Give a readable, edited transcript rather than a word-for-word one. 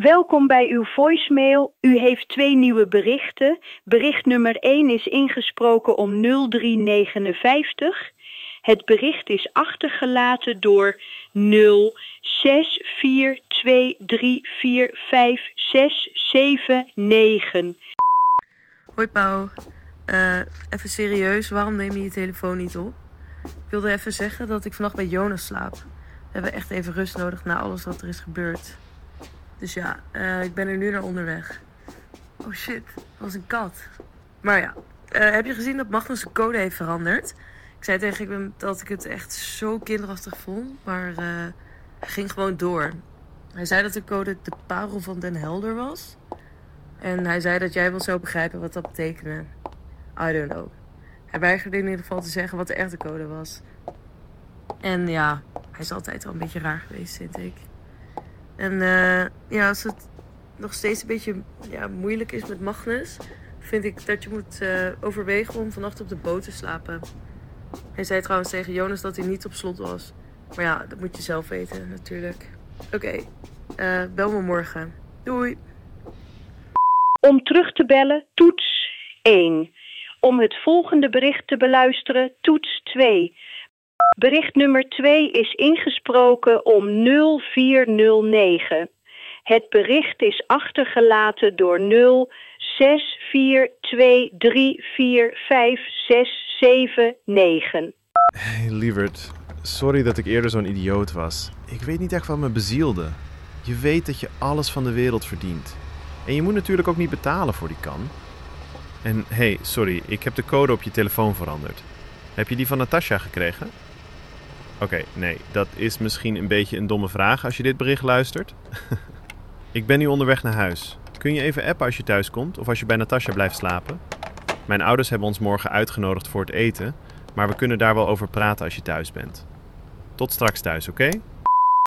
Welkom bij uw voicemail. U heeft 2 nieuwe berichten. Bericht nummer 1 is ingesproken om 0359. Het bericht is achtergelaten door 0642345679. Hoi Pauw, even serieus, waarom neem je je telefoon niet op? Ik wilde even zeggen dat ik vannacht bij Jonas slaap. We hebben echt even rust nodig na alles wat er is gebeurd. Dus ja, ik ben er nu naar onderweg. Oh shit, dat was een kat. Maar ja, heb je gezien dat Magnus zijn code heeft veranderd? Ik zei tegen hem dat ik het echt zo kinderachtig vond, maar hij ging gewoon door. Hij zei dat de code de parel van Den Helder was. En hij zei dat jij wel zou begrijpen wat dat betekende. I don't know. Hij weigerde in ieder geval te zeggen wat de echte code was. En ja, hij is altijd wel een beetje raar geweest, vind ik. En ja, als het nog steeds een beetje moeilijk is met Magnus, vind ik dat je moet overwegen om vannacht op de boot te slapen. Hij zei trouwens tegen Jonas dat hij niet op slot was. Maar ja, dat moet je zelf weten natuurlijk. Oké, bel me morgen. Doei! Om terug te bellen, toets 1. Om het volgende bericht te beluisteren, toets 2. Bericht nummer 2 is ingesproken om 0409. Het bericht is achtergelaten door 0642345679. Hey lieverd, sorry dat ik eerder zo'n idioot was. Ik weet niet echt wat me bezielde. Je weet dat je alles van de wereld verdient. En je moet natuurlijk ook niet betalen voor die kan. En hey, sorry, ik heb de code op je telefoon veranderd. Heb je die van Natasja gekregen? Oké, nee, dat is misschien een beetje een domme vraag als je dit bericht luistert. Ik ben nu onderweg naar huis. Kun je even appen als je thuis komt of als je bij Natasja blijft slapen? Mijn ouders hebben ons morgen uitgenodigd voor het eten, maar we kunnen daar wel over praten als je thuis bent. Tot straks thuis, oké?